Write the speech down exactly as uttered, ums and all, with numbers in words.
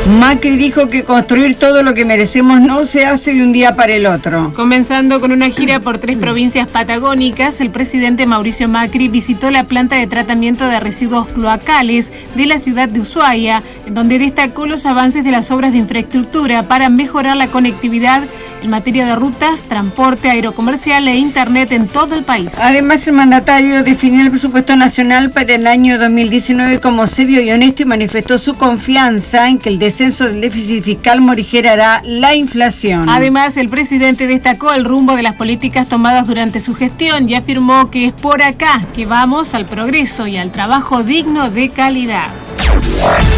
Macri dijo que construir todo lo que merecemos no se hace de un día para el otro. Comenzando con una gira por tres provincias patagónicas, el presidente Mauricio Macri visitó la planta de tratamiento de residuos cloacales de la ciudad de Ushuaia, en donde destacó los avances de las obras de infraestructura para mejorar la conectividad en materia de rutas, transporte aerocomercial e internet en todo el país. Además, el mandatario definió el presupuesto nacional para el año dos mil diecinueve como serio y honesto y manifestó su confianza en que el descenso del déficit fiscal morigerará la inflación. Además, el presidente destacó el rumbo de las políticas tomadas durante su gestión y afirmó que es por acá que vamos al progreso y al trabajo digno de calidad.